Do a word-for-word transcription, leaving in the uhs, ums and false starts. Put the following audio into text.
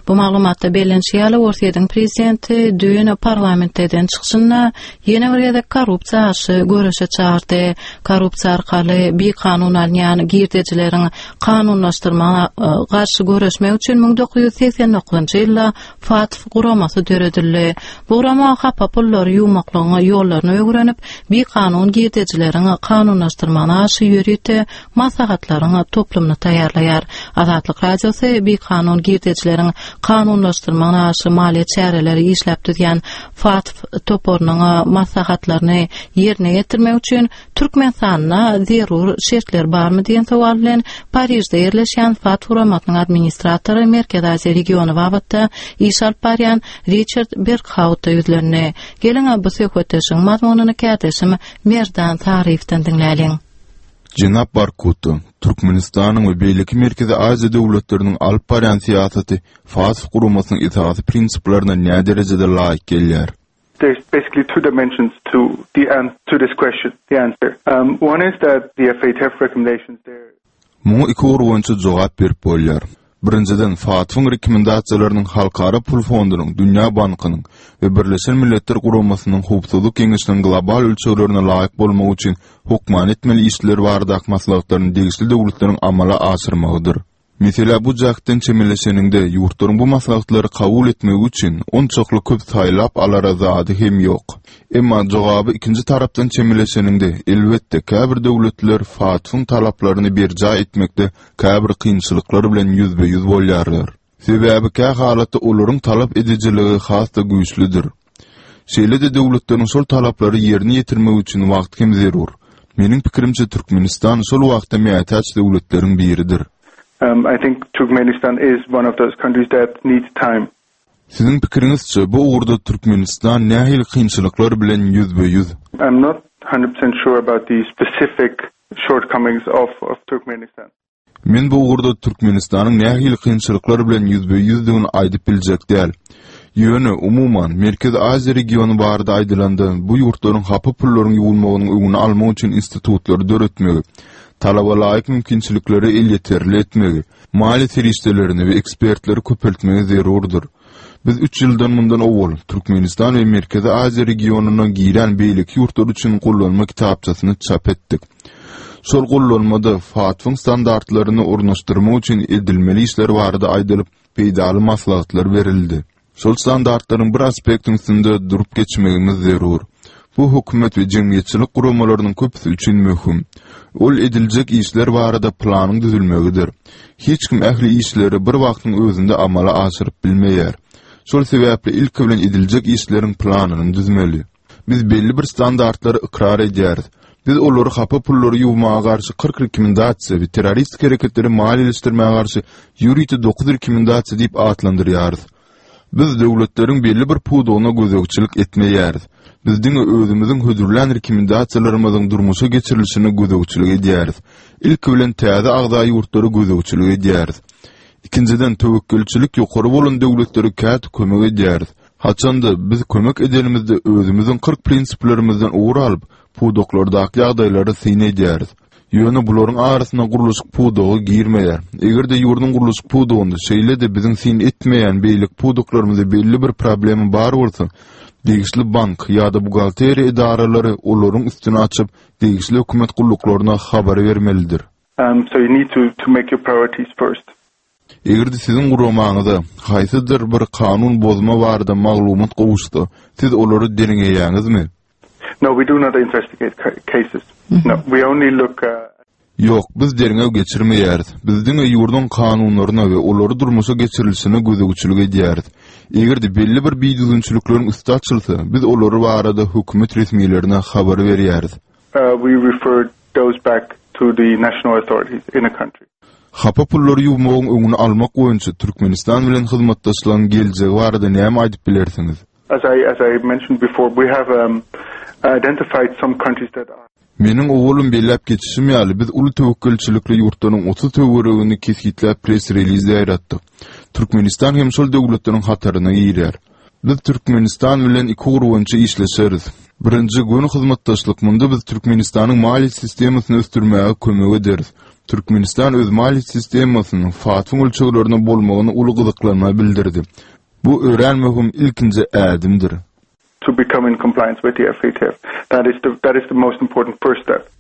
Bu maglumatda bellenşýäli Orsiýanyň prezidenti düýün parlamentden çykyşynda ýene bir ýerde korrupsiýa aşy görüşe çağırdy. Korrupsiýa arkaly bir kanun alýan girdejileriň kanunlaşdyrmaga garşy görüşmek üçin ming dokuz ýüz seksen dokuzynjy ýylda Fatf guramasy döredildi. Bu gurama hapa pullary ýuwmaklygyň ýollaryny öýrenip, bir kanun girdejileriň kanunlaşdyrmaga aşy ýörüýte maslahatlaryň toplumyny taýýarlaýar. Azatlyk radiosy bir kanun girdejileriň kanunlaşdyrmaga aşy maliýe çäreleri işläp düzgän Fatf toporunyň maslahatlaryny ýerine getirmek üçin Türkmenistanyna zerur şertler barmy diýen sowal bilen Parijde ýerleşýän Fatf guramasynyň administratory Merkez Aziýa regiony babatda iş alp barýan Richard Berghaut'a ýüzlerini. Geliň bu söhbetdeşiň mazmunyny kädeşim Merdan Tarifden dinläliň. Cenab Barkutu, Türkmenistanyň we beýleki Merkezi Aziýa döwletleriniň alyp barýan siýasaty Fatf guramasynyň itaat prinsiplaryna näme derejede laýyk gelýär? There's basically two dimensions to the an- to this question, the answer. Um, one is that the F A T F recommendations there. Muňa iki urwunçy jogap berip bolýar. Birinciden Fatfyň rekomendasiýalarynyň halkara pul fondunyň, Dünýä bankynyň we Birleşen Milletler Guramasynyň hukuklyk geňişiniň global ölçeglerine laýyk bolmak üçin hukman etmeli işler bardak maslahatlaryny degişli döwletleriň amala aşyrmagydyr. Mesela bu jakdan çemeleşeninde ýurtlaryň bu maslahatlary kabul etmek üçin on çokly köp taýlap alara zady hem ýok. Emma jogaby ikinji tarapdan çemeleşeninde elbetde käbir döwletler Fatfyň talaplaryny berja etmekde käbir kynçylyklary bilen ýüzbe-ýüz bolýarlar. Sebäbi kä halatda olaryň talap edijiligi hasda güýçlidir. Şeýle-de döwletleriň şol talaplary ýerine ýetirmek üçin wagt hem zerur. Meniň pikirimçe Türkmenistan şol wagtda mätäç döwletleriň biridir. Um, I think Turkmenistan is one of those countries that needs time. Sizin pikirinizçe bu uğurda Türkmenistan nähil kynçylyklar bilen ýüzbe-ýüz? I'm not one hundred percent sure about the specific shortcomings of, of Turkmenistan. Men bu uğurda Türkmenistanyň nähil kynçylyklar bilen ýüzbe-ýüzdigini aýdyp biljek däl. Ýöne umuman Merkez Aziýa regiony barada aýdylandy, bu ýurtlaryň hapa pullaryň ýuwulmagynyň öňüni almak üçin institutlary döretmegi, talaba laýyk mümkinçilikleri el ýeterli etmegi, mali terişdelerini we ekspertleri köpeltmegi zerurdur. Biz üç ýyldan mundan owal Türkmenistan we Merkezi Aziýa regionunyň giren beýleki ýurtlar üçin gollanma kitapçasyny çap etdik. Şol gollanmada Fatfyň standartlaryny ornaşdyrmak üçin edilmeli işler barada aýdylyp peýdaly maslahatlar berildi. Şol standartlaryň bir aspektiniň üstünde durup geçmegimiz zerur. Bu hökümet we jemgyýetçilik guramalarynyň köpüsi üçin möhüm. Ol ediljek işler barada planyň düzülmegidir. Hiç kim ähli işleri bir wagtyň özünde amala aşyryp bilmeýär. Şol sebäpli ilk bilen ediljek işleriň planyny düzmeli. Biz belli bir standartlary ikrar edýäris. Biz olary hapa pullary ýuwmaga garşy kırk rekomendasiýa we terroristik hereketleri maliýeleşdirmäge garşy ýürüýte dokuz rekomendasiýa diýip atlandyrýarys. Biz döwletleriň belli bir pudugyna gözegçilik etmeýäris. Bizdiň özümiziň hödürlän rekomendasiýalarymyzyň durmuşa geçirilişine gözegçilik edýäris. Ilk bilen täze agda ýurtlary gözegçilik edýäris. Ikinciden töwekkülçilik ýokary bolan döwletleri kät kömek edýäris. Haçanda biz kömek edenimizde özümiziň kırk prinsiplarimizden ugur alyp, pudoklardaky ýagdaýlary syň edýäris. Ýöne bularyň arasyna guruluşyk pudogy girmeýär. Egerde ýurdun guruluşyk pudogynda şeýle de biziň syň etmeýän beýlik pudoklarymyzda belli bir problemi bar bolsa, degişli bank ýa-da bugalteriýa idaralary olaryň üstüne açyp, degişli hökümet gulluklarına habar bermelidir. Um, so you need to, to make your priorities first. Egerde siziň guramaňyzda haýsydyr bir kanun bozma barada maglumat gowuşdy, siz olary deneýäňizmi? No, we do not investigate ca- cases. No, we only look uh, Yok, biz derine geçirmeýäris. Bizdiň ýurdun kanunlaryna we olary durmuşa geçirilişine gözegçilik edýäris. Egerde belli bir biýdüzünçülikleriň üstü açylsa, biz olary barada hökümet resmiýetlerine habar berýäris. uh, we refer those back to the national authorities in a country. Hapa pullary ýuwmagyň öňüni almak boýunça Türkmenistan bilen hyzmatdaşlygyň geljegi barada näme aýdyp bilersiňiz? As I as I mentioned before, we have um, identified some countries that are Meniň owulum bellep geçişim ýaly biz uly töwekkülçilikli ýurtlaryň otuz töweregini kesgitlep press release ýaratdyk. Türkmenistan hem şol döwletleriň hataryna ýerär. Biz Türkmenistan bilen iki urwunça işleşeriz. Birinji gün hyzmatdaşlyk munda biz Türkmenistanyň mali sistemasyny östürmäge kömek ederiz. Türkmenistan öz mali sistemasynyň fatwa ölçeglerine bolmagyny uly gyzyklanma bildirdi. Bu öğrenmehum ilkinji ädimdir. To become in compliance with the F A T F. That is the that is the most important first step.